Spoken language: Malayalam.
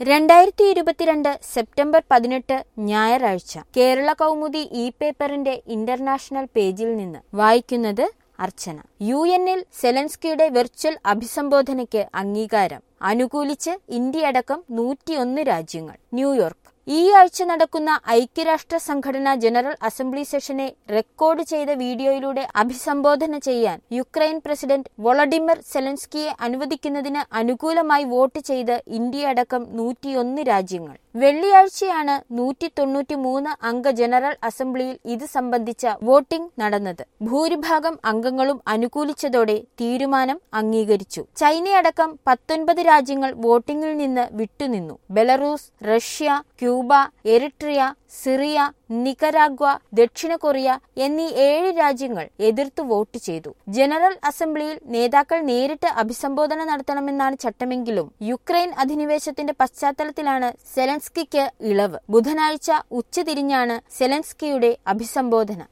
2022 സെപ്റ്റംബർ 18 ഞായറാഴ്ച കേരള കൗമുദി പേപ്പറിന്റെ ഇന്റർനാഷണൽ പേജിൽ നിന്ന് വായിക്കുന്നത് അർച്ചന. UN-ൽ സെലൻസ്കിയുടെ വെർച്വൽ അഭിസംബോധനയ്ക്ക് അംഗീകാരം അനുകൂലിച്ച് ഇന്ത്യയടക്കം 101 രാജ്യങ്ങൾ. ന്യൂയോർക്ക്. ഈ ആഴ്ച നടക്കുന്ന ഐക്യരാഷ്ട്ര സംഘടന ജനറൽ അസംബ്ലി സെഷനെ റെക്കോർഡ് ചെയ്ത വീഡിയോയിലൂടെ അഭിസംബോധന ചെയ്യാൻ യുക്രൈൻ പ്രസിഡന്റ് വൊളഡിമിർ സെലൻസ്കിയെ അനുവദിക്കുന്നതിന് അനുകൂലമായി വോട്ട് ചെയ്ത് ഇന്ത്യയടക്കം 101 രാജ്യങ്ങൾ. വെള്ളിയാഴ്ചയാണ് 193 അംഗ ജനറൽ അസംബ്ലിയിൽ ഇത് സംബന്ധിച്ച വോട്ടിംഗ് നടന്നത്. ഭൂരിഭാഗം അംഗങ്ങളും അനുകൂലിച്ചതോടെ തീരുമാനം അംഗീകരിച്ചു. ചൈനയടക്കം 19 രാജ്യങ്ങൾ വോട്ടിംഗിൽ നിന്ന് വിട്ടുനിന്നു. Belarus, Russia, Cuba, Eritrea, Syria, Nicaragua, ദക്ഷിണ കൊറിയ എന്നീ 7 രാജ്യങ്ങൾ എതിർത്തു വോട്ട് ചെയ്തു. ജനറൽ അസംബ്ലിയിൽ നേതാക്കൾ നേരിട്ട് അഭിസംബോധന നടത്തണമെന്നാണ് ചട്ടമെങ്കിലും യുക്രൈൻ അധിനിവേശത്തിന്റെ പശ്ചാത്തലത്തിലാണ് സെലൻസ്കിക്ക് ഇളവ്. ബുധനാഴ്ച ഉച്ചതിരിഞ്ഞാണ് സെലൻസ്കിയുടെ അഭിസംബോധന.